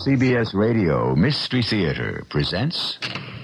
CBS Radio Mystery Theater presents...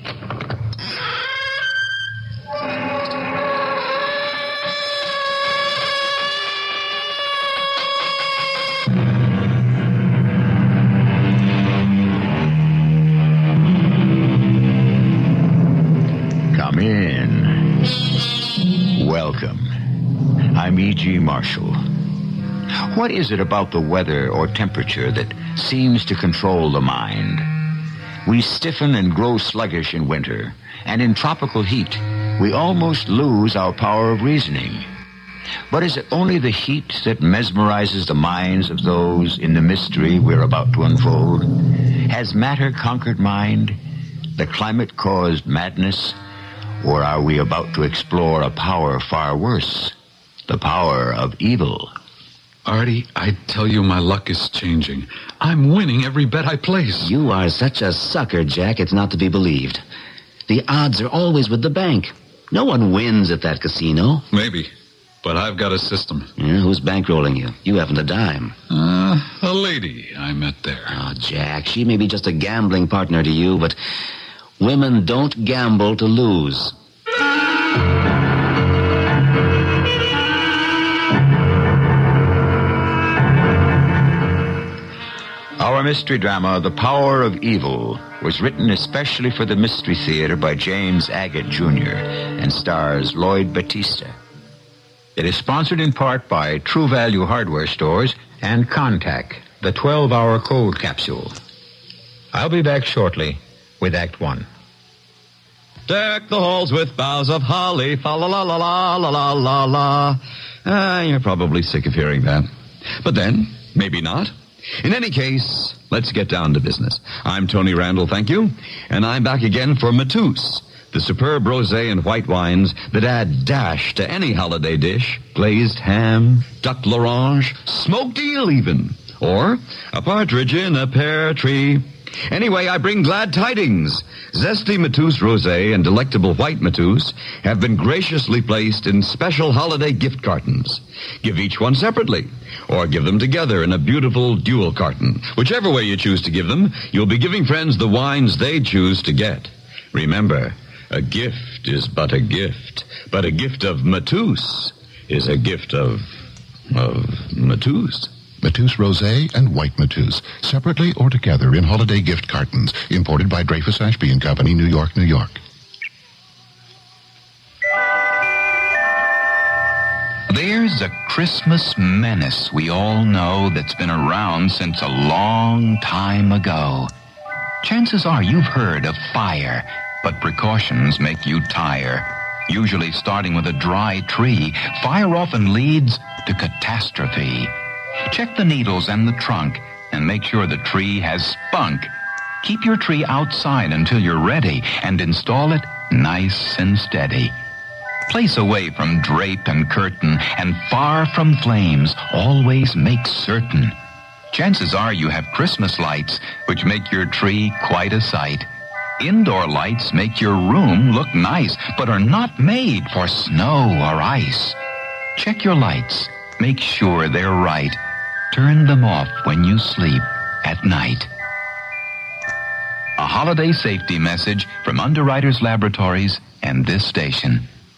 Come in. Welcome. I'm E.G. Marshall. What is it about the weather or temperature that seems to control the mind? We stiffen and grow sluggish in winter, and in tropical heat, we almost lose our power of reasoning. But is it only the heat that mesmerizes the minds of those in the mystery we're about to unfold? Has matter conquered mind? The climate caused madness? Or are we about to explore a power far worse? The power of evil. Artie, I tell you my luck is changing. I'm winning every bet I place. You are such a sucker, Jack, it's not to be believed. The odds are always with the bank. No one wins at that casino. Maybe, but I've got a system. Yeah, who's bankrolling you? You haven't a dime. A lady I met there. Oh, Jack, she may be just a gambling partner to you, but women don't gamble to lose. Our mystery drama, The Power of Evil, was written especially for the Mystery Theater by James Agate, Jr. and stars Lloyd Battista. It is sponsored in part by True Value Hardware Stores and Contact, the 12-hour cold capsule. I'll be back shortly with Act One. Deck the halls with boughs of holly, fa la la la la la la la la. You're probably sick of hearing that. But then, maybe not. In any case, let's get down to business. I'm Tony Randall, thank you. And I'm back again for Matus, the superb rosé and white wines that add dash to any holiday dish. Glazed ham, duck l'orange, smoked eel even. Or a partridge in a pear tree. Anyway, I bring glad tidings. Zesty Matus Rosé and delectable white Matus have been graciously placed in special holiday gift cartons. Give each one separately, or give them together in a beautiful dual carton. Whichever way you choose to give them, you'll be giving friends the wines they choose to get. Remember, a gift is but a gift of Matus is a gift of Matus. Matus Rosé and White Matus, separately or together in holiday gift cartons, imported by Dreyfus Ashby and Company, New York, New York. There's a Christmas menace we all know that's been around since a long time ago. Chances are you've heard of fire, but precautions make you tire. Usually starting with a dry tree, fire often leads to catastrophe. Check the needles and the trunk and make sure the tree has spunk. Keep your tree outside until you're ready and install it nice and steady. Place away from drape and curtain and far from flames. Always make certain. Chances are you have Christmas lights, which make your tree quite a sight. Indoor lights make your room look nice, but are not made for snow or ice. Check your lights. Make sure they're right. Turn them off when you sleep at night. A holiday safety message from Underwriters Laboratories and this station.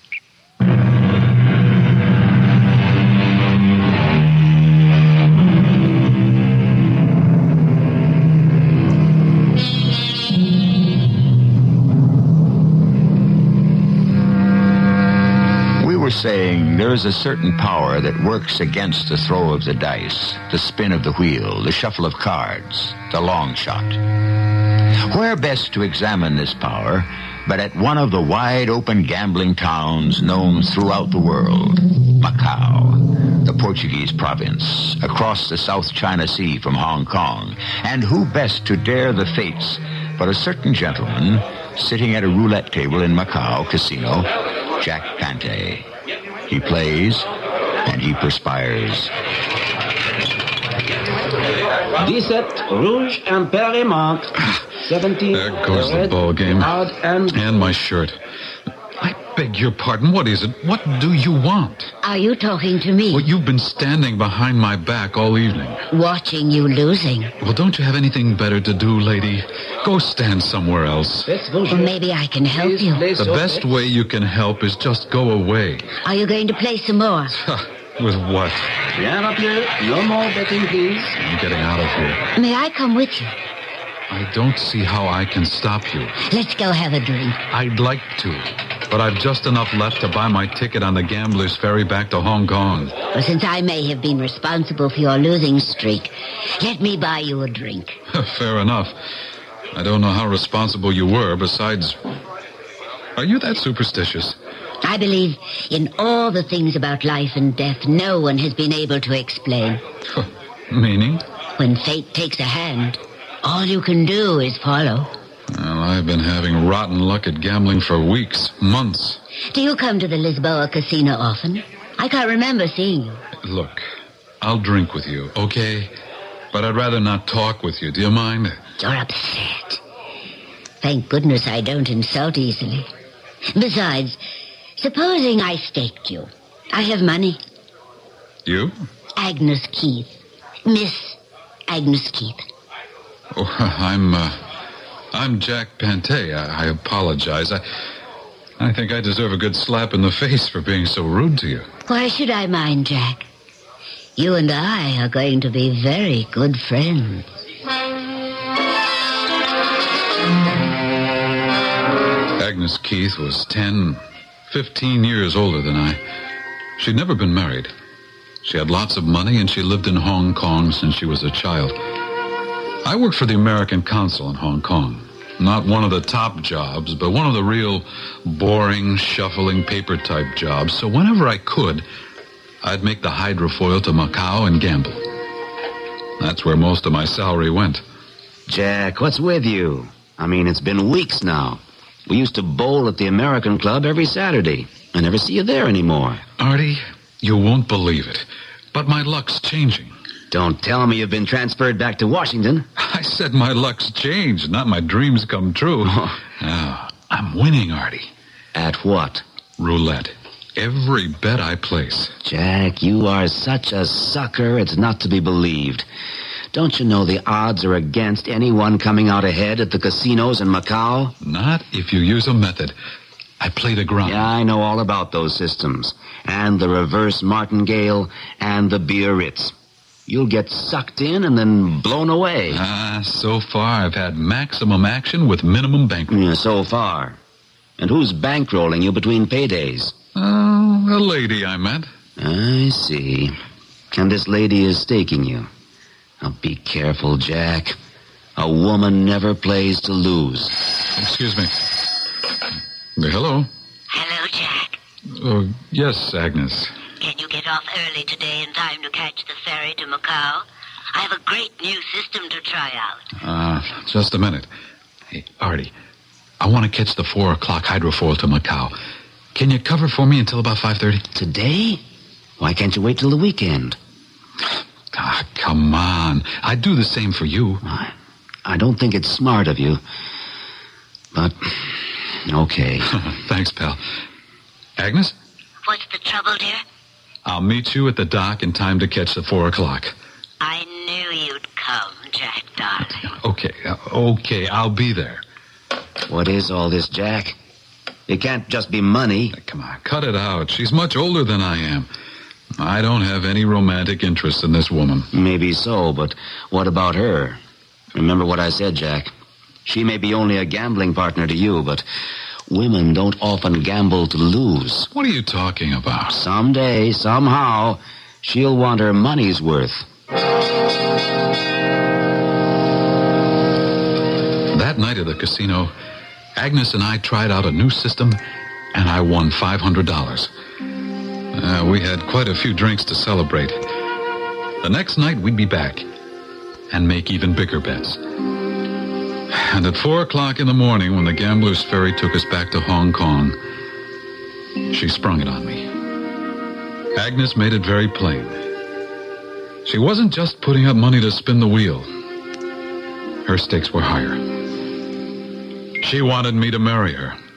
Saying there is a certain power that works against the throw of the dice, the spin of the wheel, the shuffle of cards, the long shot. Where best to examine this power but at one of the wide-open gambling towns known throughout the world, Macau, the Portuguese province, across the South China Sea from Hong Kong. And who best to dare the fates but a certain gentleman sitting at a roulette table in Macau casino, Jack Pante. He plays, and he perspires. 17 Rouge Impairment. 17. There goes the ball game. And my shirt. I beg your pardon. What is it? What do you want? Are you talking to me? Well, you've been standing behind my back all evening. Watching you losing. Well, don't you have anything better to do, lady? Go stand somewhere else. Well, maybe I can help you. The best way you can help is just go away. Are you going to play some more? With what? Bien up here. No more betting, please. I'm getting out of here. May I come with you? I don't see how I can stop you. Let's go have a drink. I'd like to, but I've just enough left to buy my ticket on the Gambler's Ferry back to Hong Kong. Well, since I may have been responsible for your losing streak, let me buy you a drink. Fair enough. I don't know how responsible you were. Besides, are you that superstitious? I believe in all the things about life and death no one has been able to explain. Meaning? When fate takes a hand, all you can do is follow. Well, I've been having rotten luck at gambling for weeks, months. Do you come to the Lisboa Casino often? I can't remember seeing you. Look, I'll drink with you, okay? But I'd rather not talk with you. Do you mind? You're upset. Thank goodness I don't insult easily. Besides, supposing I staked you. I have money. You? Agnes Keith. Miss Agnes Keith. Oh, I'm Jack Pantay. I apologize. I think I deserve a good slap in the face for being so rude to you. Why should I mind, Jack? You and I are going to be very good friends. Agnes Keith was 10, 15 years older than I. She'd never been married. She had lots of money, and she lived in Hong Kong since she was a child. I worked for the American consul in Hong Kong. Not one of the top jobs, but one of the real boring, shuffling paper-type jobs. So whenever I could, I'd make the hydrofoil to Macau and gamble. That's where most of my salary went. Jack, what's with you? I mean, it's been weeks now. We used to bowl at the American Club every Saturday. I never see you there anymore. Artie, you won't believe it, but my luck's changing. Don't tell me you've been transferred back to Washington. I said my luck's changed, not my dreams come true. Now, I'm winning, Artie. At what? Roulette. Every bet I place. Jack, you are such a sucker, it's not to be believed. Don't you know the odds are against anyone coming out ahead at the casinos in Macau? Not if you use a method. I play the ground. Yeah, I know all about those systems. And the reverse martingale and the Biarritz. You'll get sucked in and then blown away. So far I've had maximum action with minimum bankroll. Yeah, so far. And who's bankrolling you between paydays? Oh, a lady I met. I see. And this lady is staking you. Now be careful, Jack. A woman never plays to lose. Excuse me. Hello? Hello, Jack. Yes, Agnes. Can you get off early today in time to catch the ferry to Macau? I have a great new system to try out. Just a minute. Hey, Artie, I want to catch the 4 o'clock hydrofoil to Macau. Can you cover for me until about 5:30? Today? Why can't you wait till the weekend? Come on. I'd do the same for you. I don't think it's smart of you. But, okay. Thanks, pal. Agnes? What's the trouble, dear? I'll meet you at the dock in time to catch the 4 o'clock. I knew you'd come, Jack, darling. Okay, I'll be there. What is all this, Jack? It can't just be money. Come on, cut it out. She's much older than I am. I don't have any romantic interest in this woman. Maybe so, but what about her? Remember what I said, Jack. She may be only a gambling partner to you, but women don't often gamble to lose. What are you talking about? Someday, somehow, she'll want her money's worth. That night at the casino, Agnes and I tried out a new system, and I won $500. We had quite a few drinks to celebrate. The next night, we'd be back and make even bigger bets. And at 4 o'clock in the morning, when the Gambler's Ferry took us back to Hong Kong, she sprung it on me. Agnes made it very plain. She wasn't just putting up money to spin the wheel. Her stakes were higher. She wanted me to marry her.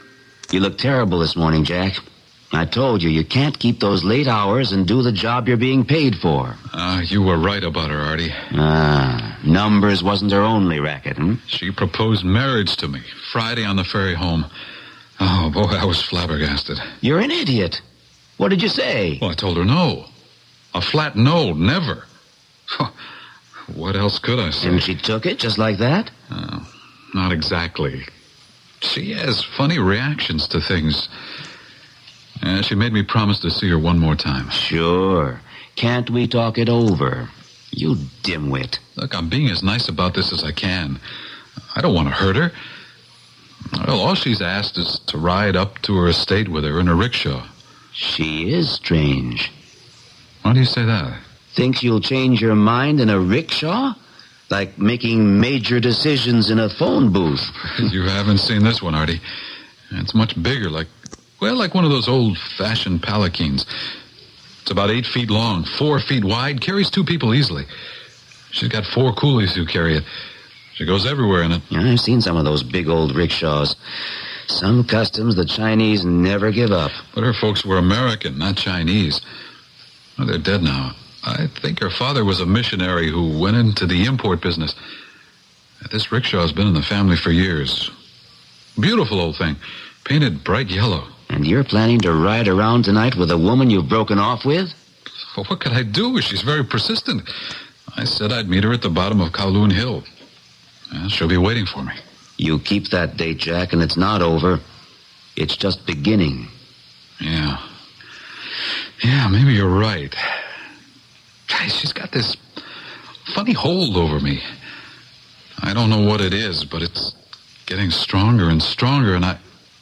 You look terrible this morning, Jack. I told you can't keep those late hours and do the job you're being paid for. You were right about her, Artie. Numbers wasn't her only racket, She proposed marriage to me Friday on the ferry home. Oh, boy, I was flabbergasted. You're an idiot. What did you say? Well, I told her no. A flat no, never. What else could I say? And she took it just like that? Not exactly. She has funny reactions to things. She made me promise to see her one more time. Sure. Can't we talk it over? You dimwit. Look, I'm being as nice about this as I can. I don't want to hurt her. Well, all she's asked is to ride up to her estate with her in a rickshaw. She is strange. Why do you say that? Think you'll change your mind in a rickshaw? Like making major decisions in a phone booth. You haven't seen this one, Artie. It's much bigger, like one of those old-fashioned palanquins. It's about 8 feet long, 4 feet wide, carries 2 people easily. She's got 4 coolies who carry it. She goes everywhere in it. Yeah, I've seen some of those big old rickshaws. Some customs the Chinese never give up. But her folks were American, not Chinese. Well, they're dead now. I think her father was a missionary who went into the import business. This rickshaw's been in the family for years. Beautiful old thing. Painted bright yellow. And you're planning to ride around tonight with a woman you've broken off with? Well, what could I do? She's very persistent. I said I'd meet her at the bottom of Kowloon Hill. She'll be waiting for me. You keep that date, Jack, and it's not over. It's just beginning. Yeah, maybe you're right. She's got this funny hold over me. I don't know what it is, but it's getting stronger and stronger, and I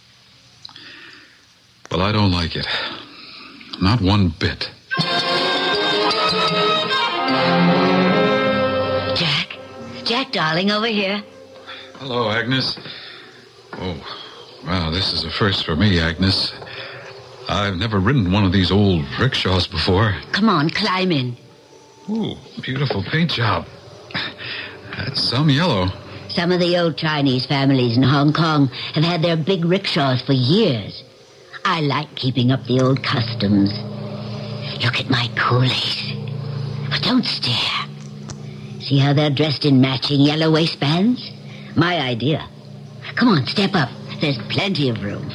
don't like it. Not one bit. Jack, darling, over here. Hello, Agnes. Oh, wow, this is a first for me, Agnes. I've never ridden one of these old rickshaws before. Come on, climb in. Ooh, beautiful paint job. That's some yellow. Some of the old Chinese families in Hong Kong have had their big rickshaws for years. I like keeping up the old customs. Look at my coolies. But don't stare. See how they're dressed in matching yellow waistbands? My idea. Come on, step up. There's plenty of room.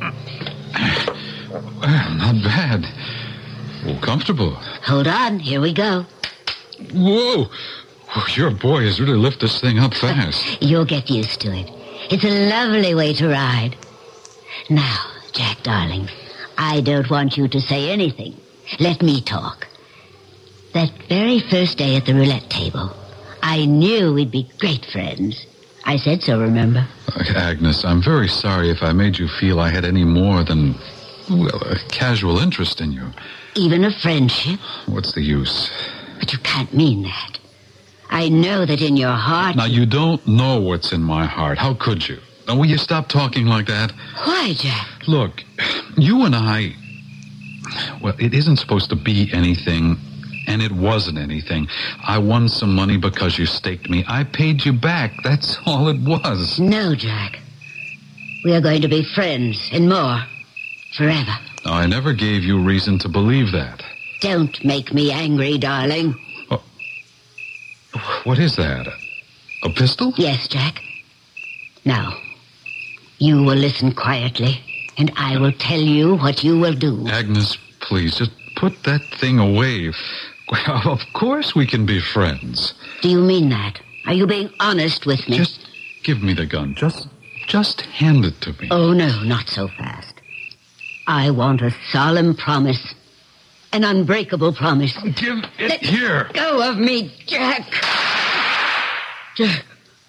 Well, not bad. Oh, comfortable. Hold on, here we go. Whoa! Your boy has really lifted this thing up fast. You'll get used to it. It's a lovely way to ride. Now, Jack, darling, I don't want you to say anything. Let me talk. That very first day at the roulette table, I knew we'd be great friends. I said so, remember? Agnes, I'm very sorry if I made you feel I had any more than, a casual interest in you. Even a friendship? What's the use? But you can't mean that. I know that in your heart... Now, you don't know what's in my heart. How could you? Now, will you stop talking like that? Why, Jack? Look, you and I... Well, it isn't supposed to be anything, and it wasn't anything. I won some money because you staked me. I paid you back. That's all it was. No, Jack. We are going to be friends, and more. Forever. Now, I never gave you reason to believe that. Don't make me angry, darling. Oh. What is that? A pistol? Yes, Jack. Now, you will listen quietly, and I will tell you what you will do. Agnes, please, just put that thing away. Well, of course we can be friends. Do you mean that? Are you being honest with me? Just give me the gun. Just hand it to me. Oh, no, not so fast. I want a solemn promise. An unbreakable promise. Give it here. Let go of me, Jack. Jack,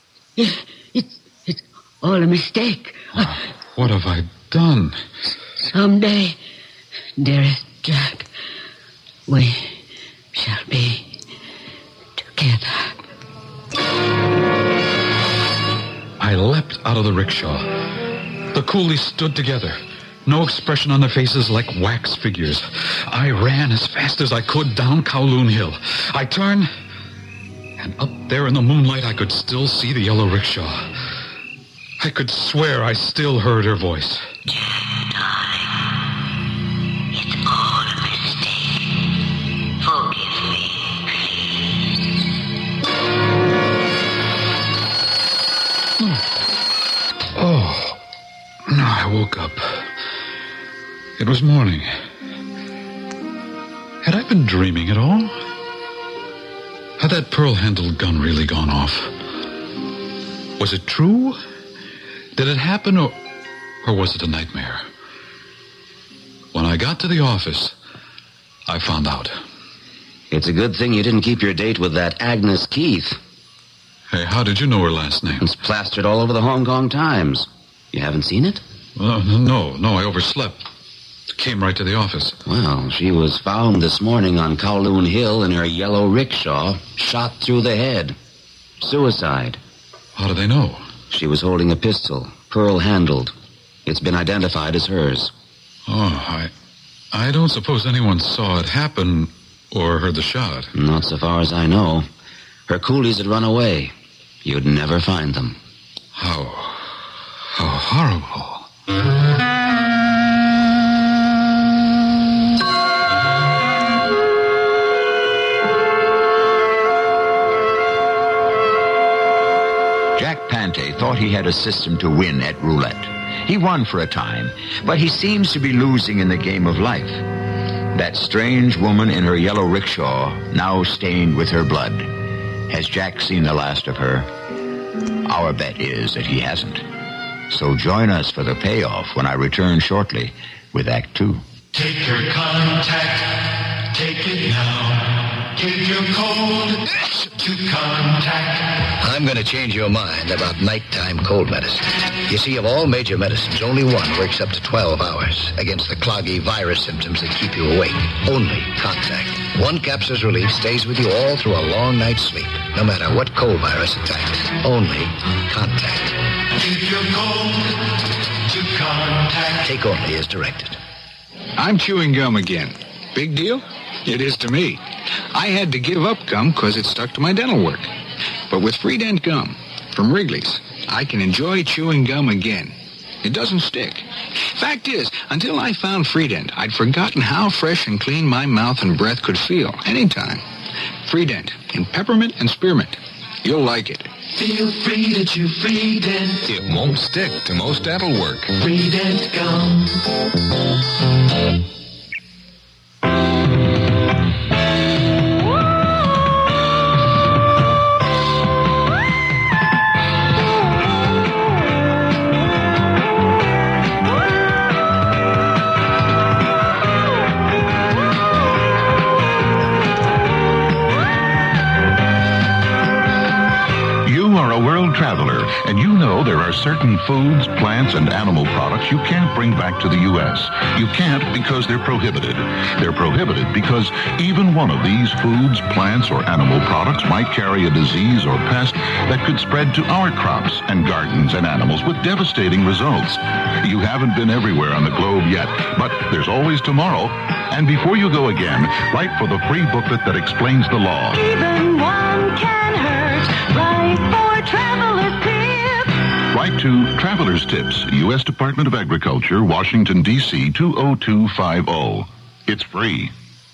it's all a mistake. What have I done? Someday, dearest Jack, we shall be together. I leapt out of the rickshaw. The coolies stood together. No expression on their faces, like wax figures. I ran as fast as I could down Kowloon Hill. I turned, and up there in the moonlight, I could still see the yellow rickshaw. I could swear I still heard her voice. Jack, darling, it's all a mistake. Forgive me, please. Oh, no, I woke up. It was morning. Had I been dreaming at all? Had that pearl-handled gun really gone off? Was it true? Did it happen, or was it a nightmare? When I got to the office, I found out. It's a good thing you didn't keep your date with that Agnes Keith. Hey, how did you know her last name? It's plastered all over the Hong Kong Times. You haven't seen it? No, I overslept. Came right to the office. Well, she was found this morning on Kowloon Hill in her yellow rickshaw, shot through the head. Suicide. How do they know? She was holding a pistol, pearl-handled. It's been identified as hers. Oh, I don't suppose anyone saw it happen or heard the shot. Not so far as I know. Her coolies had run away. You'd never find them. How horrible. Jack Pante thought he had a system to win at roulette. He won for a time, but he seems to be losing in the game of life. That strange woman in her yellow rickshaw, now stained with her blood. Has Jack seen the last of her? Our bet is that he hasn't. So join us for the payoff when I return shortly with Act 2. Take your contact, take it now. Give your code to Contact. I'm going to change your mind about nighttime cold medicine. You see, of all major medicines, only one works up to 12 hours against the cloggy virus symptoms that keep you awake. Only Contact. One capsule's relief stays with you all through a long night's sleep, no matter what cold virus attacks. Only Contact. Give your code to Contact. Take only as directed. I'm chewing gum again. Big deal? It is to me. I had to give up gum because it stuck to my dental work. But with Freedent gum from Wrigley's, I can enjoy chewing gum again. It doesn't stick. Fact is, until I found Freedent, I'd forgotten how fresh and clean my mouth and breath could feel anytime. Freedent in peppermint and spearmint. You'll like it. Feel free to chew Freedent. It won't stick to most dental work. Freedent gum. Traveler, and you know there are certain foods, plants, and animal products you can't bring back to the U.S. You can't because they're prohibited. They're prohibited because even one of these foods, plants, or animal products might carry a disease or pest that could spread to our crops and gardens and animals with devastating results. You haven't been everywhere on the globe yet, but there's always tomorrow. And before you go again, write for the free booklet that explains the law. Even one can hurt. Write for Traveler's Tips. Write to Traveler's Tips, U.S. Department of Agriculture, Washington, D.C. 20250. It's free.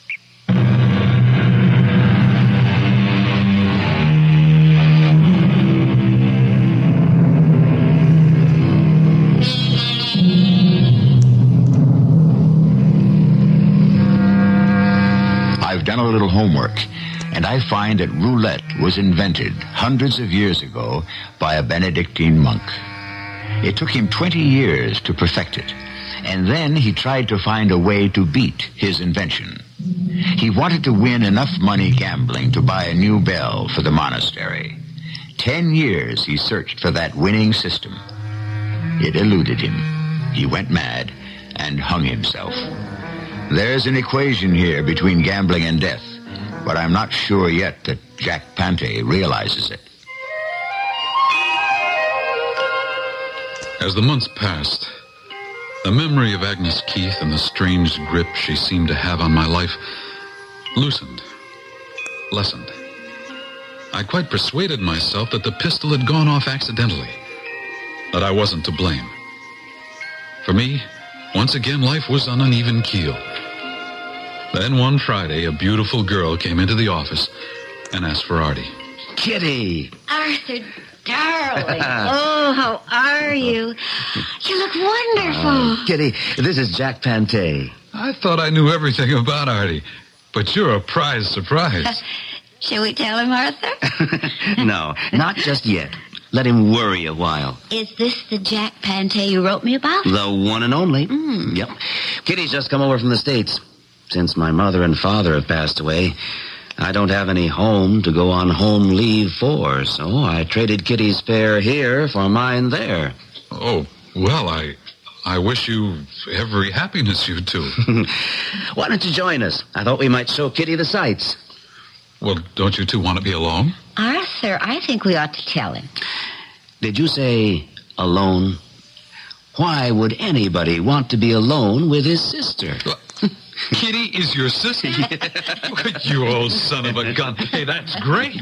I've done a little homework, and I find that roulette was invented hundreds of years ago by a Benedictine monk. It took him 20 years to perfect it, and then he tried to find a way to beat his invention. He wanted to win enough money gambling to buy a new bell for the monastery. 10 years he searched for that winning system. It eluded him. He went mad and hung himself. There's an equation here between gambling and death, but I'm not sure yet that Jack Pante realizes it. As the months passed, the memory of Agnes Keith and the strange grip she seemed to have on my life loosened, lessened. I quite persuaded myself that the pistol had gone off accidentally. that I wasn't to blame. For me, once again, life was on an even keel. Then one Friday, a beautiful girl came into the office and asked for Artie. Kitty! Arthur, darling. Oh, how are you? You look wonderful. Kitty, this is Jack Pantay. I thought I knew everything about Artie, but you're a prize surprise. Shall we tell him, Arthur? No, not just yet. Let him worry a while. Is this the Jack Pantay you wrote me about? The one and only. Yep. Kitty's just come over from the States. Since my mother and father have passed away, I don't have any home to go on home leave for, so I traded Kitty's fare here for mine there. Oh, well, I wish you every happiness, you two. Why don't you join us? I thought we might show Kitty the sights. Well, don't you two want to be alone? Arthur, I think we ought to tell him. Did you say alone? Why would anybody want to be alone with his sister? Kitty is your sister? You old son of a gun. Hey, that's great.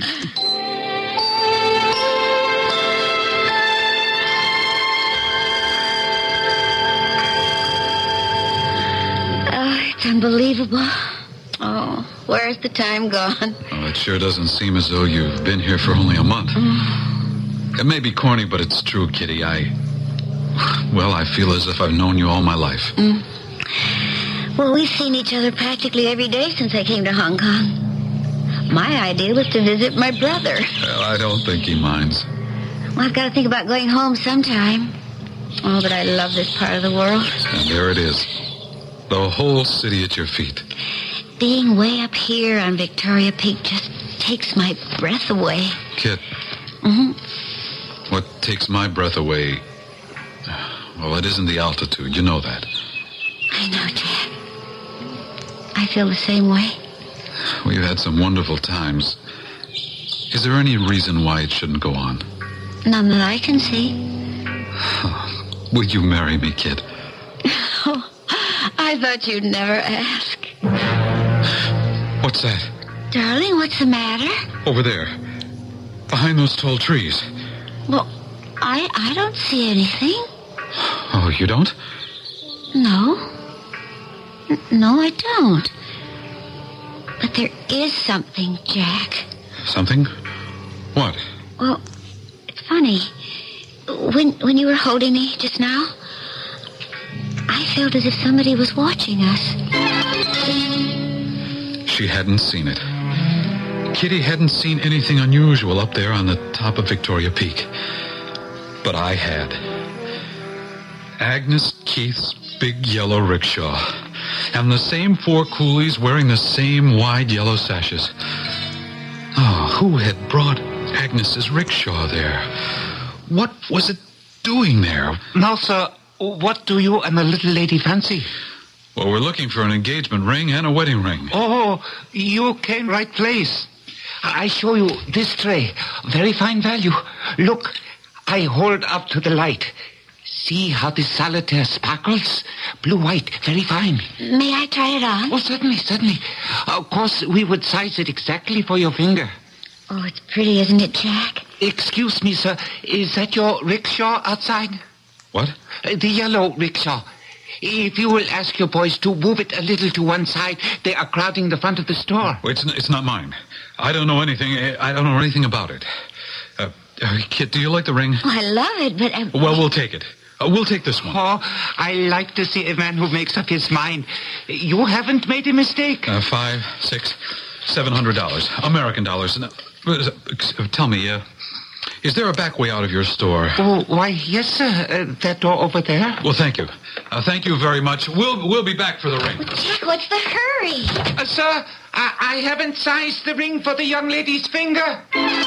It's unbelievable. Oh, where's the time gone? Oh, it sure doesn't seem as though you've been here for only a month. It may be corny, but it's true, Kitty. I feel as if I've known you all my life. Well, we've seen each other practically every day since I came to Hong Kong. My idea was to visit my brother. Well, I don't think he minds. Well, I've got to think about going home sometime. Oh, but I love this part of the world. And there it is. The whole city at your feet. Being way up here on Victoria Peak just takes my breath away. Kit. What takes my breath away, well, it isn't the altitude. You know that. I know, Jack. I feel the same way. We've had some wonderful times. Is there any reason why it shouldn't go on? None that I can see. Will you marry me, Kit? Oh, I thought you'd never ask. What's that? Darling, what's the matter? Over there. Behind those tall trees. Well, I don't see anything. Oh, you don't? No. No, I don't. But there is something, Jack. Something? What? Well, it's funny. When you were holding me just now, I felt as if somebody was watching us. She hadn't seen it. Kitty hadn't seen anything unusual up there on the top of Victoria Peak. But I had. Agnes Keith's big yellow rickshaw. And the same four coolies wearing the same wide yellow sashes. Oh, who had brought Agnes's rickshaw there? What was it doing there? Now, sir, what do you and the little lady fancy? Well, we're looking for an engagement ring and a wedding ring. Oh, you came right place. I show you this tray. Very fine value. Look, I hold up to the light. See how the solitaire sparkles? Blue-white, very fine. May I try it on? Oh, certainly, certainly. Of course, we would size it exactly for your finger. Oh, it's pretty, isn't it, Jack? Excuse me, sir. Is that your rickshaw outside? What? The yellow rickshaw. If you will ask your boys to move it a little to one side, they are crowding the front of the store. Well, it's not mine. I don't know anything about it. Kit, do you like the ring? Oh, I love it, but... Well, we'll take it. We'll take this one. Oh, I like to see a man who makes up his mind. You haven't made a mistake. $500, $600, $700. American dollars. Now, tell me, is there a back way out of your store? Oh, why, yes, sir. That door over there. Well, thank you. Thank you very much. We'll be back for the ring. Jack, what's the hurry? Sir, I haven't sized the ring for the young lady's finger.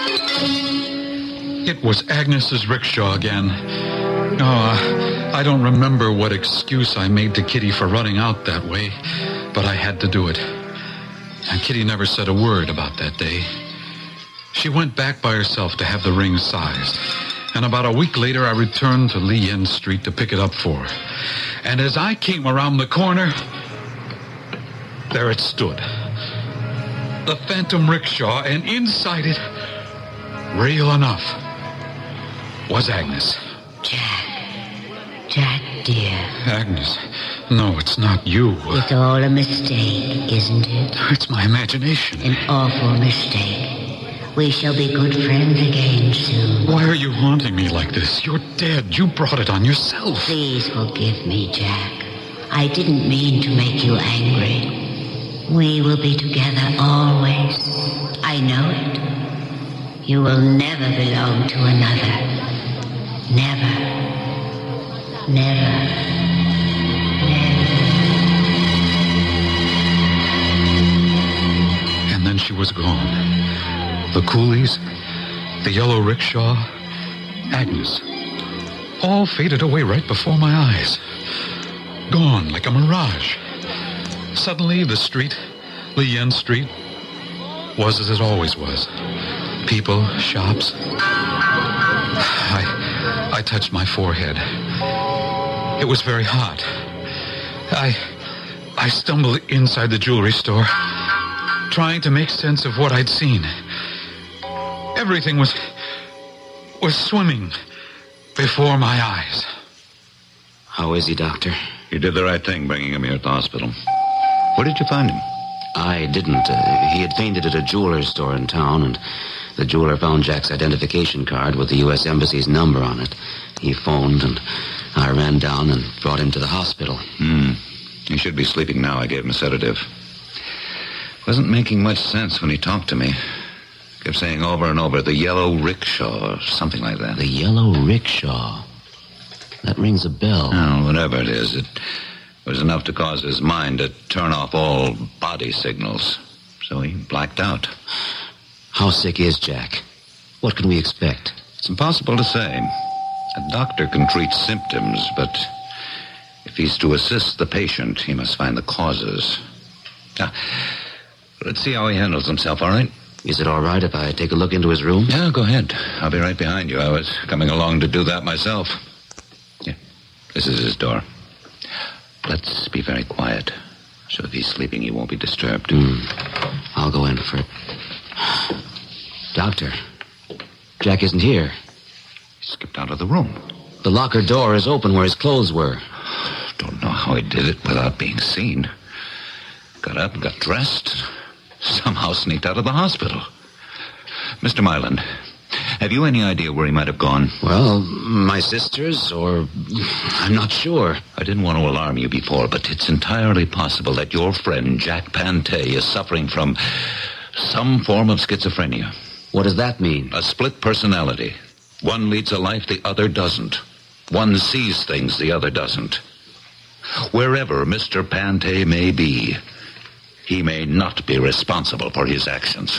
It was Agnes's rickshaw again. Oh, I don't remember what excuse I made to Kitty for running out that way, but I had to do it. And Kitty never said a word about that day. She went back by herself to have the ring sized. And about a week later, I returned to Lee Yen Street to pick it up for her. And as I came around the corner, there it stood. The phantom rickshaw, and inside it, real enough, was Agnes. Jack, dear. Agnes, no, it's not you. It's all a mistake, isn't it? It's my imagination. An awful mistake. We shall be good friends again soon. Why are you haunting me like this? You're dead. You brought it on yourself. Please forgive me, Jack. I didn't mean to make you angry. We will be together always. I know it. You will never belong to another. Never. Never. And then she was gone. The coolies, the yellow rickshaw, Agnes, all faded away right before my eyes. Gone like a mirage. Suddenly, the street, Lian Street, was as it always was. People, shops. I touched my forehead. It was very hot. I stumbled inside the jewelry store, trying to make sense of what I'd seen. Everything was swimming before my eyes. How is he, Doctor? You did the right thing bringing him here to the hospital. Where did you find him? I didn't. He had fainted at a jeweler's store in town, and the jeweler found Jack's identification card with the U.S. Embassy's number on it. He phoned, and I ran down and brought him to the hospital. He should be sleeping now. I gave him a sedative. Wasn't making much sense when he talked to me. Kept saying over and over, the yellow rickshaw, or something like that. The yellow rickshaw? That rings a bell. Oh, whatever it is, it was enough to cause his mind to turn off all body signals. So he blacked out. How sick is Jack? What can we expect? It's impossible to say. A doctor can treat symptoms, but if he's to assist the patient, he must find the causes. Now, let's see how he handles himself, all right? Is it all right if I take a look into his room? Yeah, go ahead. I'll be right behind you. I was coming along to do that myself. Yeah, this is his door. Let's be very quiet, so if he's sleeping, he won't be disturbed. I'll go in for it. Doctor, Jack isn't here. He skipped out of the room. The locker door is open where his clothes were. Don't know how he did it without being seen. Got up, got dressed, somehow sneaked out of the hospital. Mr. Myland, have you any idea where he might have gone? Well, my sisters, or I'm not sure. I didn't want to alarm you before, but it's entirely possible that your friend, Jack Pantay, is suffering from some form of schizophrenia. What does that mean? A split personality. One leads a life the other doesn't. One sees things the other doesn't. Wherever Mr. Pantay may be, he may not be responsible for his actions.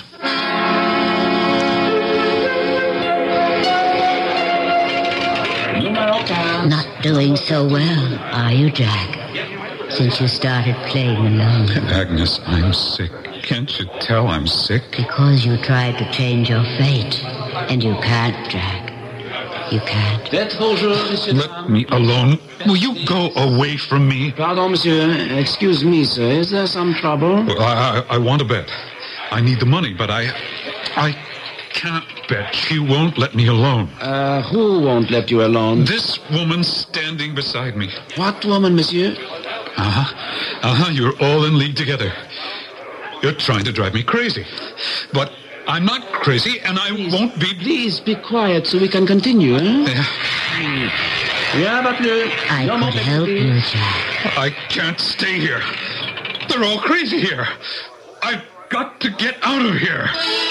Not doing so well, are you, Jack? Since you started playing alone. Agnes, I'm sick. Can't you tell I'm sick? Because you tried to change your fate. And you can't, Jack. You can't. Let me alone. Will you go away from me? Pardon, monsieur. Excuse me, sir. Is there some trouble? Well, I want to bet. I need the money, but I can't bet. She won't let me alone. Who won't let you alone? This woman standing beside me. What woman, monsieur? You're all in league together. You're trying to drive me crazy. But I'm not crazy, and I won't be... Please be quiet so we can continue, eh? I could help you, Jack. I can't stay here. They're all crazy here. I've got to get out of here.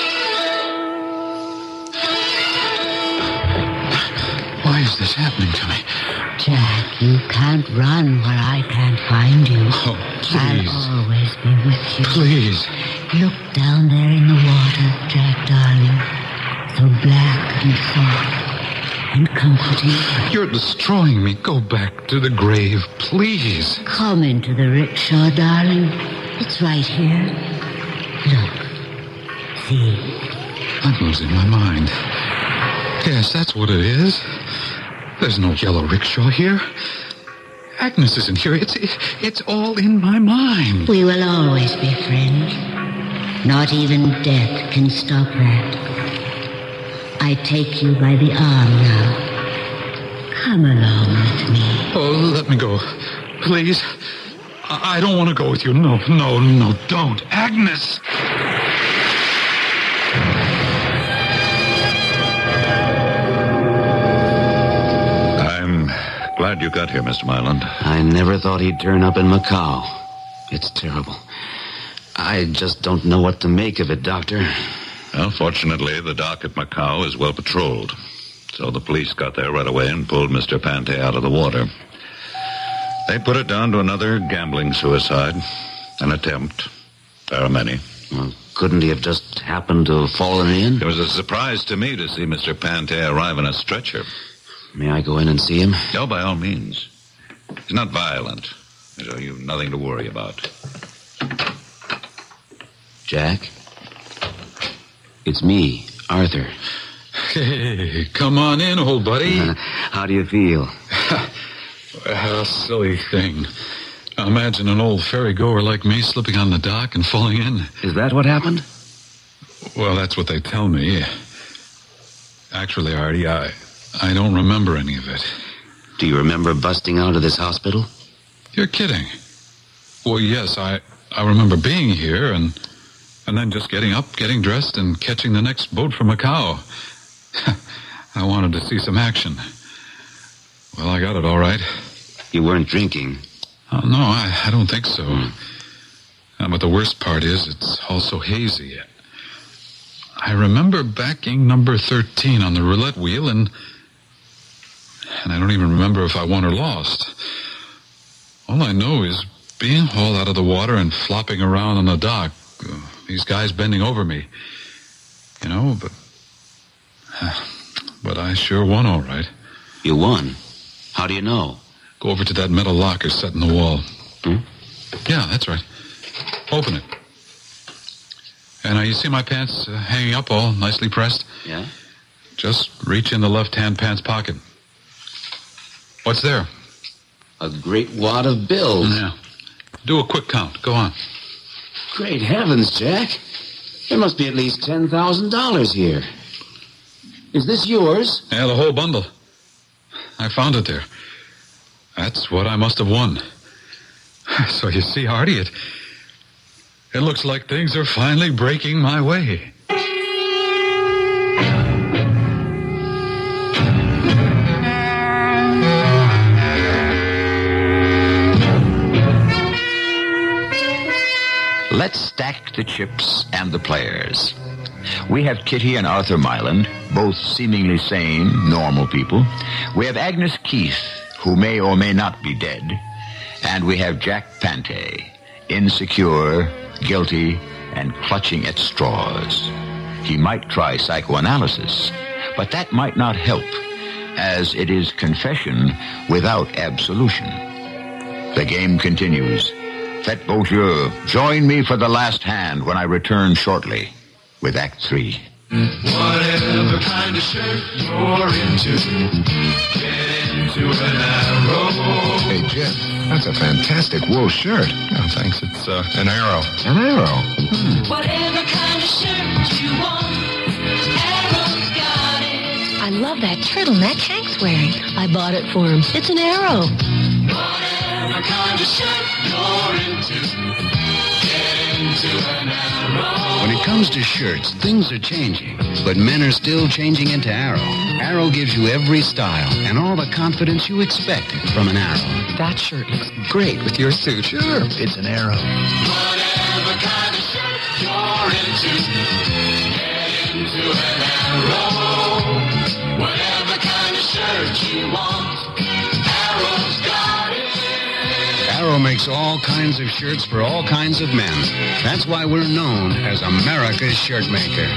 Why is this happening to me? Jack, you can't run where I can't find you. Oh, please. I'll always be with you. Please. Look down there in the water, Jack, darling. So black and soft and comforting. You're destroying me. Go back to the grave, please. Come into the rickshaw, darling. It's right here. Look. See? I'm losing my mind. Yes, that's what it is. There's no yellow rickshaw here. Agnes isn't here. It's all in my mind. We will always be friends. Not even death can stop that. I take you by the arm now. Come along with me. Oh, let me go. Please. I don't want to go with you. No, don't. Agnes! I'm glad you got here, Mr. Milan. I never thought he'd turn up in Macau. It's terrible. I just don't know what to make of it, Doctor. Well, fortunately, the dock at Macau is well patrolled. So the police got there right away and pulled Mr. Pante out of the water. They put it down to another gambling suicide. An attempt. There are many. Well, couldn't he have just happened to have fallen in? It was a surprise to me to see Mr. Pante arrive in a stretcher. May I go in and see him? No, by all means. He's not violent. So you've nothing to worry about. Jack? It's me, Arthur. Hey, come on in, old buddy. How do you feel? Well, silly thing. Imagine an old ferry-goer like me slipping on the dock and falling in. Is that what happened? Well, that's what they tell me. Actually, Artie, I don't remember any of it. Do you remember busting out of this hospital? You're kidding. Well, yes, I remember being here and then just getting up, getting dressed, and catching the next boat for Macau. I wanted to see some action. Well, I got it all right. You weren't drinking? Oh, no, I don't think so. But the worst part is it's all so hazy. I remember backing number 13 on the roulette wheel, and I don't even remember if I won or lost. All I know is being hauled out of the water and flopping around on the dock. These guys bending over me. You know, but I sure won all right. You won? How do you know? Go over to that metal locker set in the wall. Hmm? Yeah, that's right. Open it. And you see my pants hanging up all nicely pressed? Yeah? Just reach in the left-hand pants pocket. What's there? A great wad of bills. Yeah. Do a quick count. Go on. Great heavens, Jack. There must be at least $10,000 here. Is this yours? Yeah, the whole bundle. I found it there. That's what I must have won. So you see, Artie, it looks like things are finally breaking my way. Let's stack the chips and the players. We have Kitty and Arthur Milan, both seemingly sane, normal people. We have Agnes Keith, who may or may not be dead. And we have Jack Pante, insecure, guilty, and clutching at straws. He might try psychoanalysis, but that might not help, as it is confession without absolution. The game continues. Faites beau jeu. Join me for the last hand when I return shortly with Act 3. Whatever kind of shirt you're into, get into an Arrow. Hey, Jeff, that's a fantastic wool shirt. Oh, thanks. It's an Arrow. An Arrow? Whatever kind of shirt you want, Arrow's got it. I love that turtleneck Hank's wearing. I bought it for him. It's an Arrow. Whatever kind of shirt you're into, get into an Arrow. When it comes to shirts, things are changing, but men are still changing into Arrow. Arrow gives you every style and all the confidence you expect from an Arrow. That shirt looks great with your suit. Sure, it's an Arrow. Whatever kind of shirt you're into, get into an Arrow. Whatever kind of shirt you want, Arrow's got it. Arrow makes all kinds of shirts for all kinds of men. That's why we're known as America's shirt maker.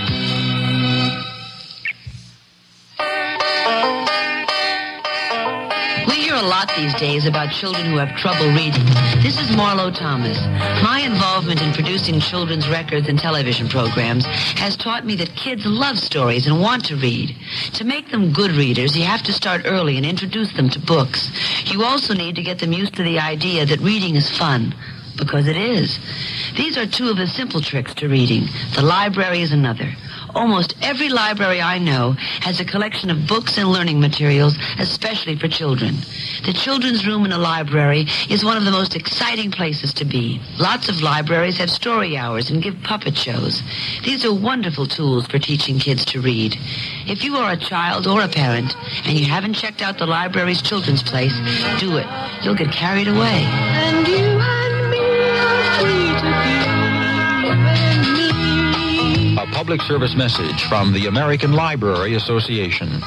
We hear a lot these days about children who have trouble reading. This is Marlo Thomas. My involvement in producing children's records and television programs has taught me that kids love stories and want to read. To make them good readers, you have to start early and introduce them to books. You also need to get them used to the idea that reading is fun, because it is. These are two of the simple tricks to reading. The library is another. Almost every library I know has a collection of books and learning materials, especially for children. The children's room in a library is one of the most exciting places to be. Lots of libraries have story hours and give puppet shows. These are wonderful tools for teaching kids to read. If you are a child or a parent and you haven't checked out the library's children's place, do it. You'll get carried away. And you and me are free to be, you and me. A public service message from the American Library Association.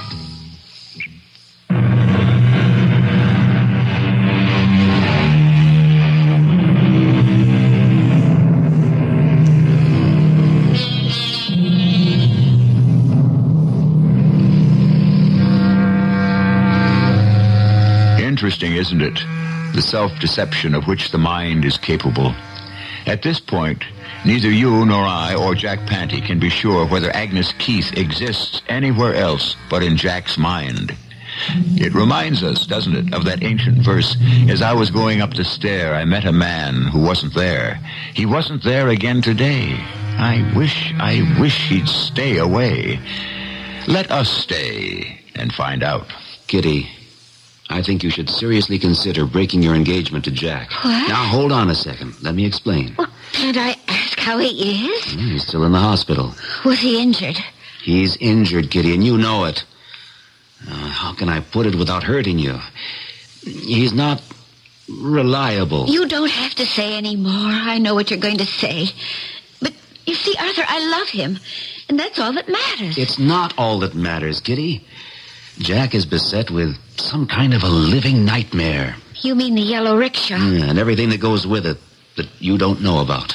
Interesting, isn't it? The self-deception of which the mind is capable. At this point, neither you nor I or Jack Panty can be sure whether Agnes Keith exists anywhere else but in Jack's mind. It reminds us, doesn't it, of that ancient verse, "As I was going up the stair, I met a man who wasn't there. He wasn't there again today. I wish he'd stay away." Let us stay and find out. Kitty, I think you should seriously consider breaking your engagement to Jack. What? Now, hold on a second. Let me explain. Well, can't I ask how he is? He's still in the hospital. Was he injured? He's injured, Kitty, and you know it. How can I put it without hurting you? He's not reliable. You don't have to say any more. I know what you're going to say. But, you see, Arthur, I love him. And that's all that matters. It's not all that matters, Kitty. Jack is beset with some kind of a living nightmare. You mean the yellow rickshaw? Yeah, and everything that goes with it that you don't know about.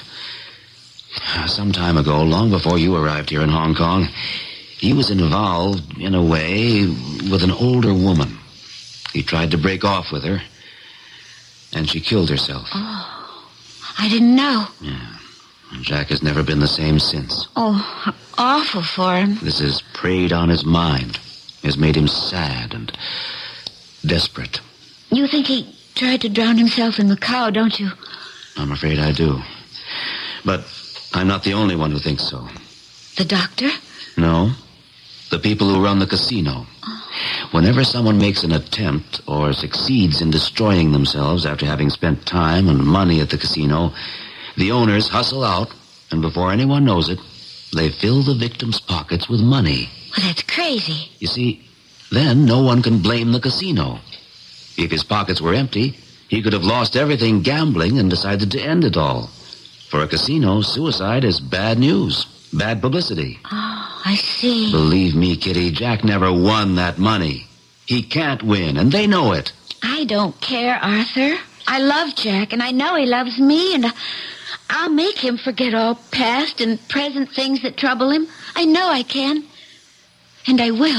Some time ago, long before you arrived here in Hong Kong, he was involved, in a way, with an older woman. He tried to break off with her, and she killed herself. Oh, I didn't know. Yeah. Jack has never been the same since. Oh, how awful for him. This has preyed on his mind, has made him sad and desperate. You think he tried to drown himself in Macau, don't you? I'm afraid I do. But I'm not the only one who thinks so. The doctor? No. The people who run the casino. Whenever someone makes an attempt or succeeds in destroying themselves after having spent time and money at the casino, the owners hustle out, and before anyone knows it, they fill the victim's pockets with money. Well, that's crazy. You see, then no one can blame the casino. If his pockets were empty, he could have lost everything gambling and decided to end it all. For a casino, suicide is bad news, bad publicity. Oh, I see. Believe me, Kitty, Jack never won that money. He can't win, and they know it. I don't care, Arthur. I love Jack, and I know he loves me, and I'll make him forget all past and present things that trouble him. I know I can. And I will.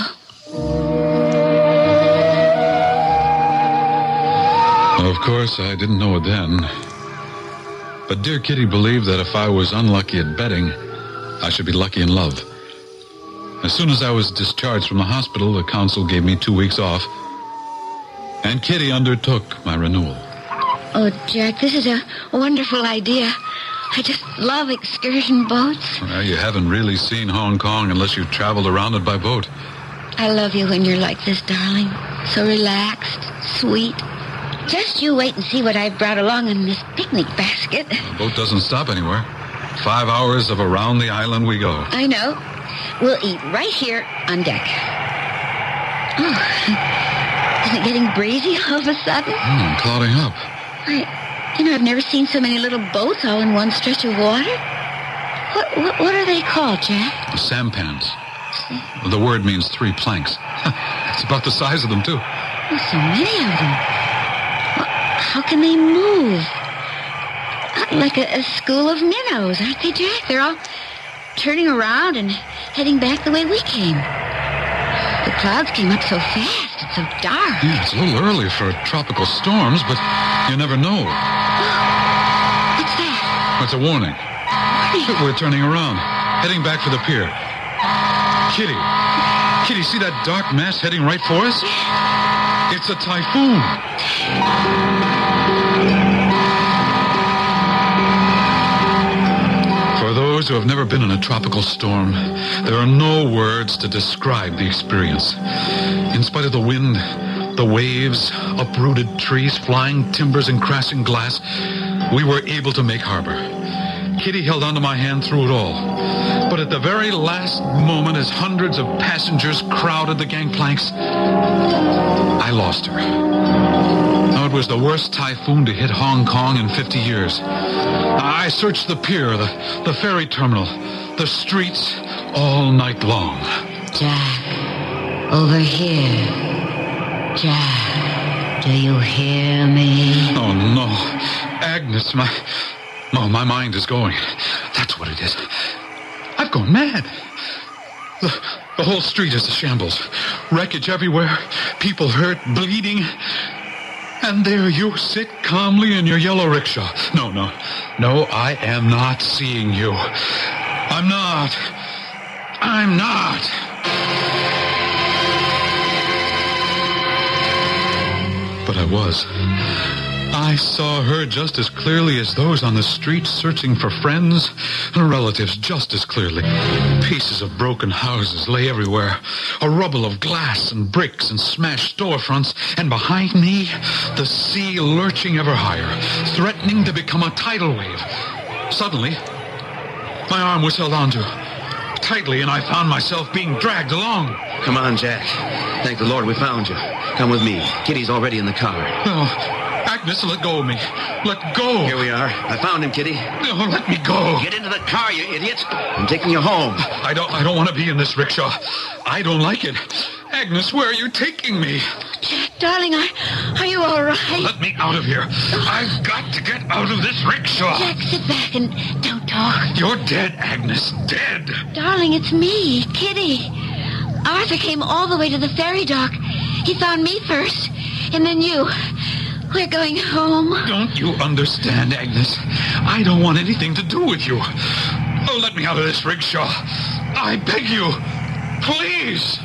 Of course, I didn't know it then. But dear Kitty believed that if I was unlucky at betting, I should be lucky in love. As soon as I was discharged from the hospital, the council gave me 2 weeks off, and Kitty undertook my renewal. Oh, Jack, this is a wonderful idea. I just love excursion boats. Well, you haven't really seen Hong Kong unless you've traveled around it by boat. I love you when you're like this, darling. So relaxed, sweet. Just you wait and see what I've brought along in this picnic basket. The boat doesn't stop anywhere. 5 hours of around the island we go. I know. We'll eat right here on deck. Oh, isn't it getting breezy all of a sudden? I'm clouding up. I've never seen so many little boats all in one stretch of water. What are they called, Jack? Sampans. The word means 3 planks. It's about the size of them, too. Oh, so many of them. Well, how can they move? Like a school of minnows, aren't they, Jack? They're all turning around and heading back the way we came. The clouds came up so fast. It's so dark. Yeah, it's a little early for tropical storms, but you never know. What's that? It's a warning. We're turning around, heading back for the pier. Kitty, see that dark mass heading right for us? It's a typhoon. For those who have never been in a tropical storm, there are no words to describe the experience. In spite of the wind, the waves, uprooted trees, flying timbers, and crashing glass, we were able to make harbor. Kitty held onto my hand through it all. But at the very last moment, as hundreds of passengers crowded the gangplanks, I lost her. Now, it was the worst typhoon to hit Hong Kong in 50 years. I searched the pier, the ferry terminal, the streets all night long. Jack, over here. Jack, do you hear me? Oh, no. Agnes, my mind is going. That's what it is. I've gone mad. The whole street is a shambles. Wreckage everywhere. People hurt, bleeding. And there you sit calmly in your yellow rickshaw. No, I am not seeing you. I'm not. But I was. I saw her just as clearly as those on the street searching for friends and relatives, just as clearly. Pieces of broken houses lay everywhere. A rubble of glass and bricks and smashed storefronts. And behind me, the sea lurching ever higher, threatening to become a tidal wave. Suddenly, my arm was held onto tightly, and I found myself being dragged along. Come on, Jack. Thank the Lord we found you. Come with me. Kitty's already in the car. No. Agnes, let go of me. Let go. Here we are. I found him, Kitty. No, let me go. Get into the car, you idiot. I'm taking you home. I don't want to be in this rickshaw. I don't like it. Agnes, where are you taking me? Jack, darling, are you all right? Let me out of here. I've got to get out of this rickshaw. Jack, sit back and don't talk. You're dead, Agnes. Dead. Darling, it's me, Kitty. Arthur came all the way to the ferry dock. He found me first, and then you. We're going home. Don't you understand, Agnes? I don't want anything to do with you. Oh, let me out of this rickshaw. I beg you. Please.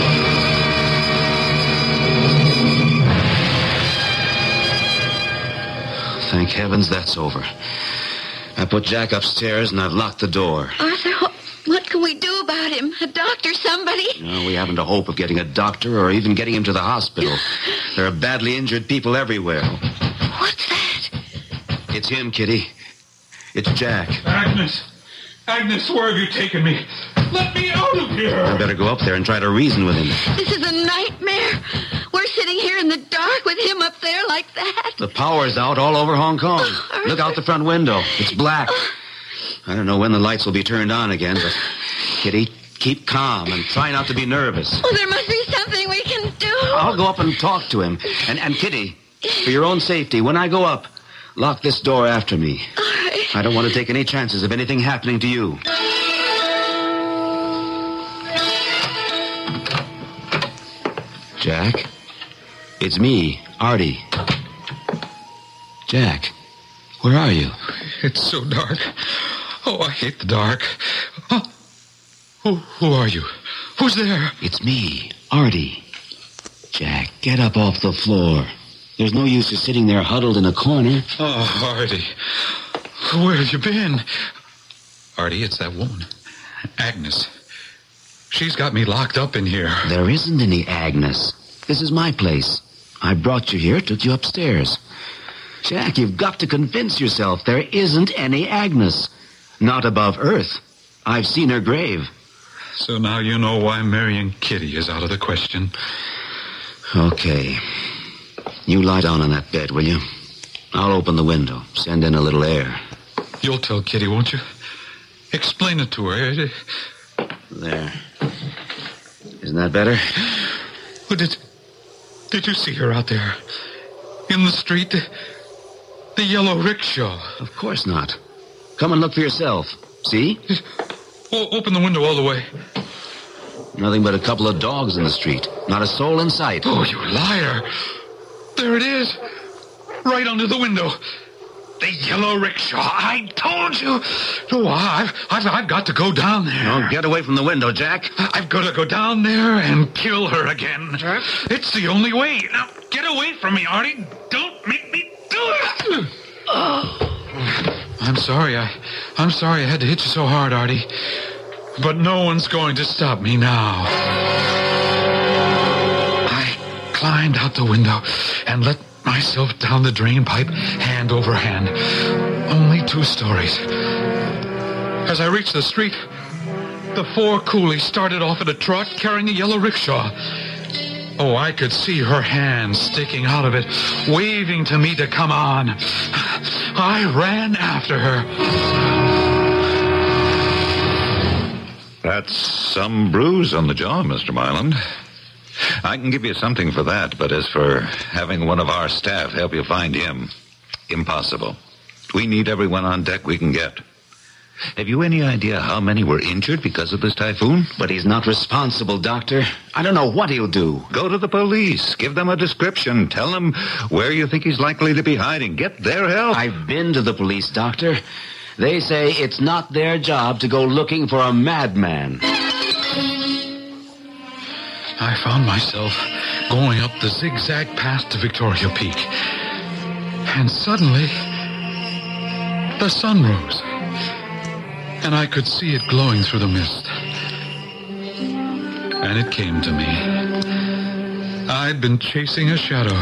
Thank heavens that's over. I put Jack upstairs and I've locked the door. Arthur, what can we do about him? A doctor, somebody? No, we haven't a hope of getting a doctor or even getting him to the hospital. There are badly injured people everywhere. What's that? It's him, Kitty. It's Jack. Agnes, where have you taken me? Let me out of here. I better go up there and try to reason with him. This is a nightmare. We're sitting here in the dark with him up there like that. The power's out all over Hong Kong. Look out the front window. It's black. I don't know when the lights will be turned on again, but Kitty, keep calm and try not to be nervous. Oh, there must be something we can do. I'll go up and talk to him. And Kitty, for your own safety, when I go up, lock this door after me. All right. I don't want to take any chances of anything happening to you. Jack? It's me, Artie. Jack, where are you? It's so dark. Oh, I hate the dark. Oh, who are you? Who's there? It's me, Artie. Jack, get up off the floor. There's no use of sitting there huddled in a corner. Oh, Artie. Where have you been? Artie, it's that woman. Agnes. She's got me locked up in here. There isn't any Agnes. This is my place. I brought you here, took you upstairs. Jack, you've got to convince yourself there isn't any Agnes. Not above Earth. I've seen her grave. So now you know why marrying Kitty is out of the question. Okay. You lie down on that bed, will you? I'll open the window, send in a little air. You'll tell Kitty, won't you? Explain it to her. There. Isn't that better? Well, did you see her out there? In the street? The yellow rickshaw? Of course not. Come and look for yourself. See? Open the window all the way. Nothing but a couple of dogs in the street. Not a soul in sight. Oh, you liar. There it is. Right under the window. The yellow rickshaw. I told you. Oh, I've got to go down there. No, get away from the window, Jack. I've got to go down there and kill her again. Jack? It's the only way. Now, get away from me, Artie. Don't make me do it. I'm sorry I had to hit you so hard, Artie. But no one's going to stop me now. I climbed out the window and let myself down the drain pipe, hand over hand. Only 2 stories. As I reached the street, the 4 coolies started off at a trot carrying a yellow rickshaw. Oh, I could see her hands sticking out of it, waving to me to come on. I ran after her. That's some bruise on the jaw, Mr. Milan. I can give you something for that, but as for having one of our staff help you find him, impossible. We need everyone on deck we can get. Have you any idea how many were injured because of this typhoon? But he's not responsible, Doctor. I don't know what he'll do. Go to the police. Give them a description. Tell them where you think he's likely to be hiding. Get their help. I've been to the police, Doctor. They say it's not their job to go looking for a madman. I found myself going up the zigzag path to Victoria Peak. And suddenly, the sun rose. And I could see it glowing through the mist. And it came to me. I'd been chasing a shadow.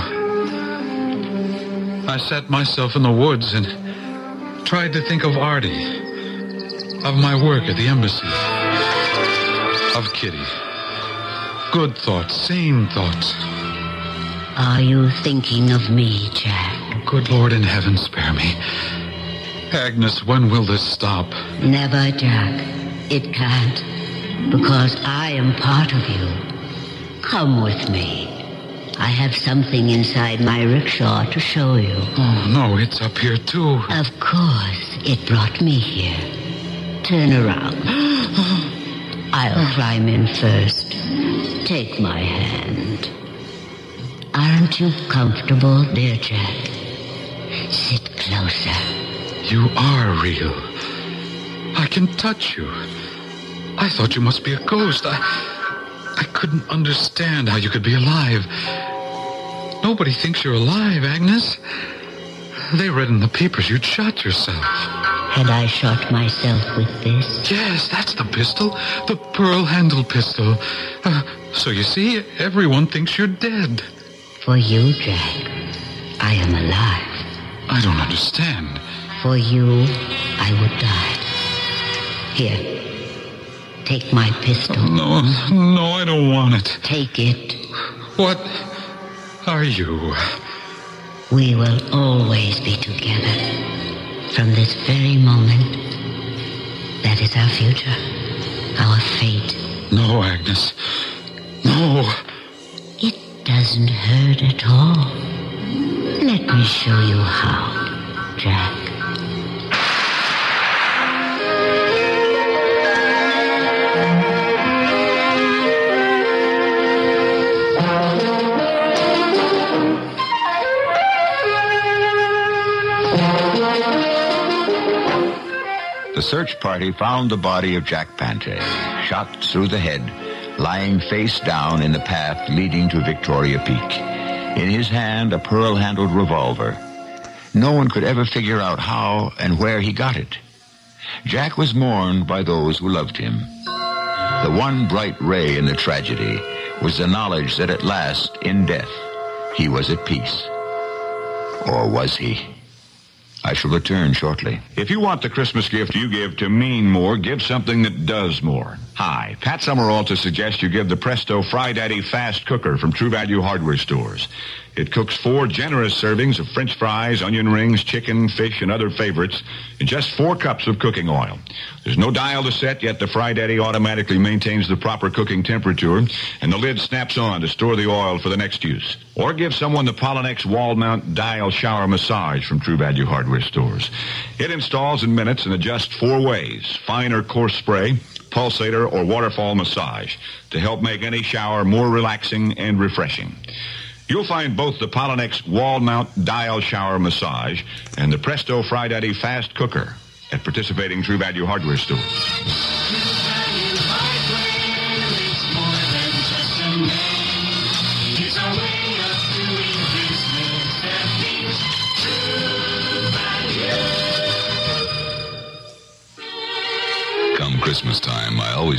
I sat myself in the woods and tried to think of Artie, of my work at the embassy, of Kitty. Good thoughts, sane thoughts. Are you thinking of me, Jack? Good Lord in heaven, spare me. Agnes, when will this stop? Never, Jack. It can't. Because I am part of you. Come with me. I have something inside my rickshaw to show you. Oh, no, it's up here, too. Of course. It brought me here. Turn around. I'll climb in first. Take my hand. Aren't you comfortable, dear Jack? Sit closer. You are real. I can touch you. I thought you must be a ghost. I couldn't understand how you could be alive. Nobody thinks you're alive, Agnes. They read in the papers you'd shot yourself. Had I shot myself with this? Yes, that's the pistol. The pearl-handled pistol. So you see, everyone thinks you're dead. For you, Jack, I am alive. I don't understand. For you, I would die. Here, take my pistol. No, I don't want it. Take it. What are you? We will always be together. From this very moment, that is our future, our fate. No, Agnes. No. It doesn't hurt at all. Let me show you how, Jack. The search party found the body of Jack Pante, shot through the head, lying face down in the path leading to Victoria Peak. In his hand, a pearl-handled revolver. No one could ever figure out how and where he got it. Jack was mourned by those who loved him. The one bright ray in the tragedy was the knowledge that at last, in death, he was at peace. Or was he? I shall return shortly. If you want the Christmas gift you give to mean more, give something that does more. Hi, Pat Summerall to suggest you give the Presto Fry Daddy Fast Cooker from True Value Hardware Stores. It cooks 4 generous servings of French fries, onion rings, chicken, fish, and other favorites in just 4 cups of cooking oil. There's no dial to set, yet the Fry Daddy automatically maintains the proper cooking temperature, and the lid snaps on to store the oil for the next use. Or give someone the Pollenex wall mount dial shower massage from True Value Hardware Stores. It installs in minutes and adjusts 4 ways: fine or coarse spray, pulsator, or waterfall massage to help make any shower more relaxing and refreshing. You'll find both the Pollenex wall mount dial shower massage and the Presto Fry Daddy Fast Cooker at participating True Value Hardware Stores.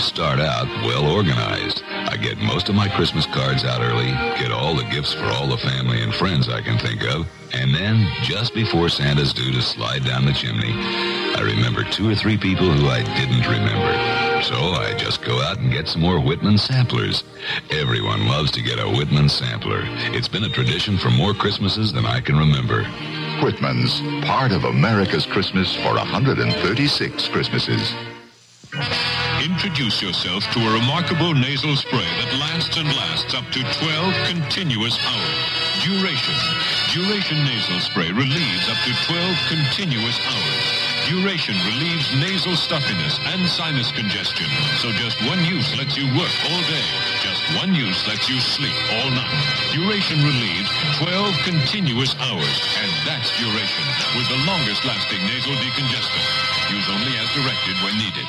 always start out well organized. I get most of my Christmas cards out early, get all the gifts for all the family and friends I can think of, and then, just before Santa's due to slide down the chimney, I remember 2 or 3 people who I didn't remember. So I just go out and get some more Whitman samplers. Everyone loves to get a Whitman sampler. It's been a tradition for more Christmases than I can remember. Whitman's, part of America's Christmas for 136 Christmases. Introduce yourself to a remarkable nasal spray that lasts and lasts up to 12 continuous hours. Duration nasal spray relieves up to 12 continuous hours. Duration relieves nasal stuffiness and sinus congestion. So just one use lets you work all day. Just one use lets you sleep all night. Duration relieves 12 continuous hours. And that's Duration, with the longest lasting nasal decongestant. Use only as directed when needed.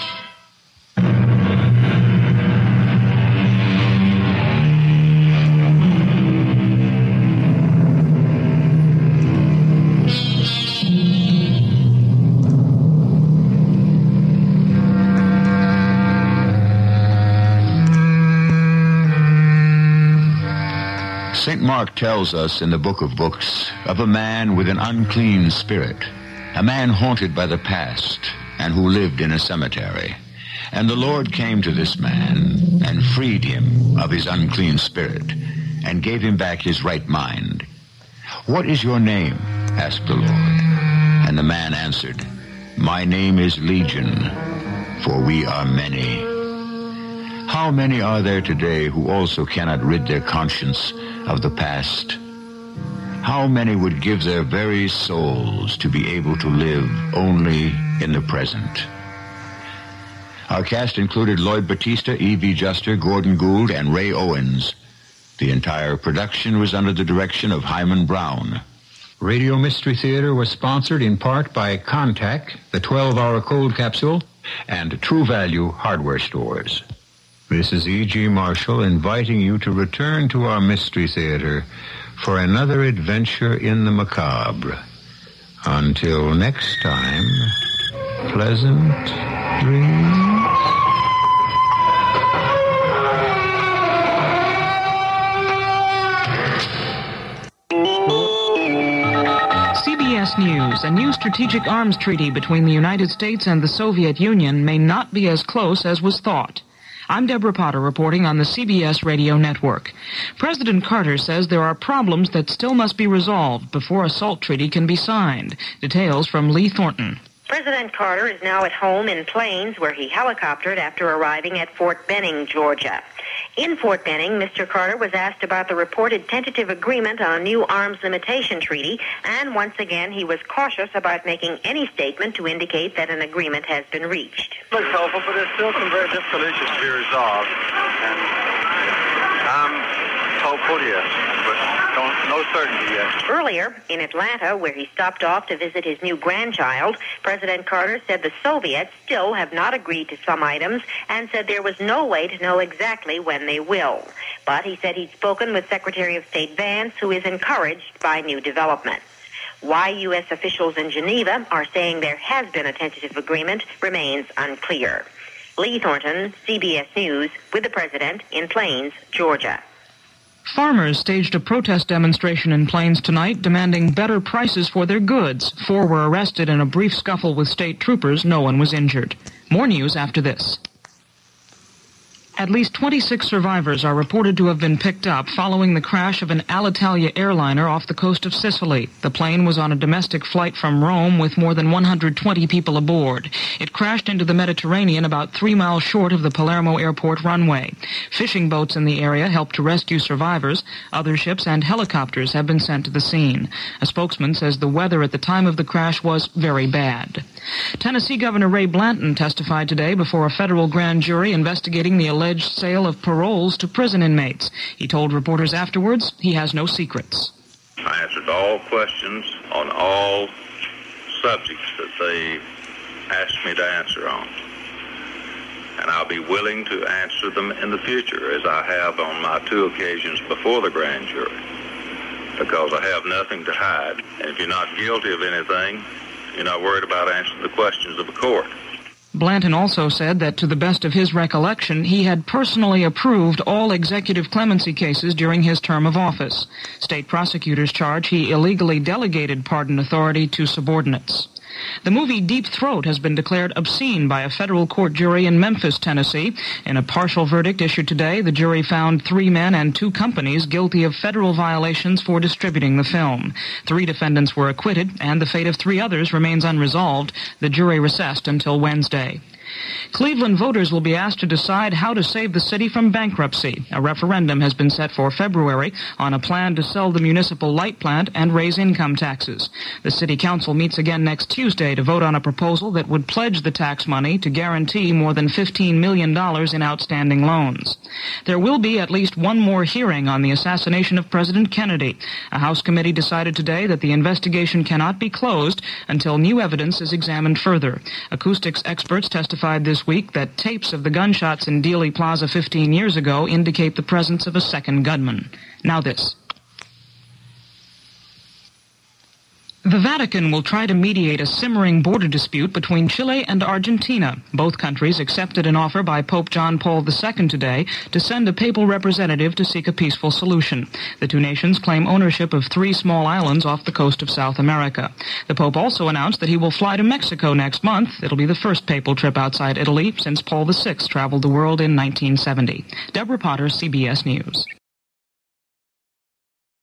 St. Mark tells us in the book of books of a man with an unclean spirit, a man haunted by the past and who lived in a cemetery. And the Lord came to this man and freed him of his unclean spirit and gave him back his right mind. "What is your name?" asked the Lord. And the man answered, "My name is Legion, for we are many." How many are there today who also cannot rid their conscience of the past? How many would give their very souls to be able to live only in the present? Our cast included Lloyd Battista, E.V. Juster, Gordon Gould, and Ray Owens. The entire production was under the direction of Hyman Brown. Radio Mystery Theater was sponsored in part by Contact, the 12-hour cold capsule, and True Value hardware stores. This is E.G. Marshall inviting you to return to our Mystery Theater for another adventure in the macabre. Until next time, pleasant dreams. CBS News. A new strategic arms treaty between the United States and the Soviet Union may not be as close as was thought. I'm Deborah Potter reporting on the CBS Radio Network. President Carter says there are problems that still must be resolved before a SALT treaty can be signed. Details from Lee Thornton. President Carter is now at home in Plains, where he helicoptered after arriving at Fort Benning, Georgia. In Fort Benning, Mr. Carter was asked about the reported tentative agreement on a new arms limitation treaty, and once again he was cautious about making any statement to indicate that an agreement has been reached. Looks hopeful, but there's still some very difficult issues to be resolved. And I'm hopeful, yes, but no certainty yet. Earlier, in Atlanta, where he stopped off to visit his new grandchild, President Carter said the Soviets still have not agreed to some items and said there was no way to know exactly when they will. But he said he'd spoken with Secretary of State Vance, who is encouraged by new developments. Why U.S. officials in Geneva are saying there has been a tentative agreement remains unclear. Lee Thornton, CBS News, with the President in Plains, Georgia. Farmers staged a protest demonstration in Plains tonight demanding better prices for their goods. 4 were arrested in a brief scuffle with state troopers. No one was injured. More news after this. At least 26 survivors are reported to have been picked up following the crash of an Alitalia airliner off the coast of Sicily. The plane was on a domestic flight from Rome with more than 120 people aboard. It crashed into the Mediterranean about 3 miles short of the Palermo airport runway. Fishing boats in the area helped to rescue survivors. Other ships and helicopters have been sent to the scene. A spokesman says the weather at the time of the crash was very bad. Tennessee Governor Ray Blanton testified today before a federal grand jury investigating the alleged sale of paroles to prison inmates. He told reporters afterwards he has no secrets. I answered all questions on all subjects that they asked me to answer on. And I'll be willing to answer them in the future, as I have on my 2 occasions before the grand jury, because I have nothing to hide. And if you're not guilty of anything, you're not worried about answering the questions of a court. Blanton also said that, to the best of his recollection, he had personally approved all executive clemency cases during his term of office. State prosecutors charge he illegally delegated pardon authority to subordinates. The movie Deep Throat has been declared obscene by a federal court jury in Memphis, Tennessee. In a partial verdict issued today, the jury found 3 men and 2 companies guilty of federal violations for distributing the film. 3 defendants were acquitted, and the fate of 3 others remains unresolved. The jury recessed until Wednesday. Cleveland voters will be asked to decide how to save the city from bankruptcy. A referendum has been set for February on a plan to sell the municipal light plant and raise income taxes. The city council meets again next Tuesday to vote on a proposal that would pledge the tax money to guarantee more than $15 million in outstanding loans. There will be at least one more hearing on the assassination of President Kennedy. A House committee decided today that the investigation cannot be closed until new evidence is examined further. Acoustics experts testified this week that tapes of the gunshots in Dealey Plaza 15 years ago indicate the presence of a second gunman. Now this. The Vatican will try to mediate a simmering border dispute between Chile and Argentina. Both countries accepted an offer by Pope John Paul II today to send a papal representative to seek a peaceful solution. The 2 nations claim ownership of 3 small islands off the coast of South America. The Pope also announced that he will fly to Mexico next month. It'll be the first papal trip outside Italy since Paul VI traveled the world in 1970. Deborah Potter, CBS News.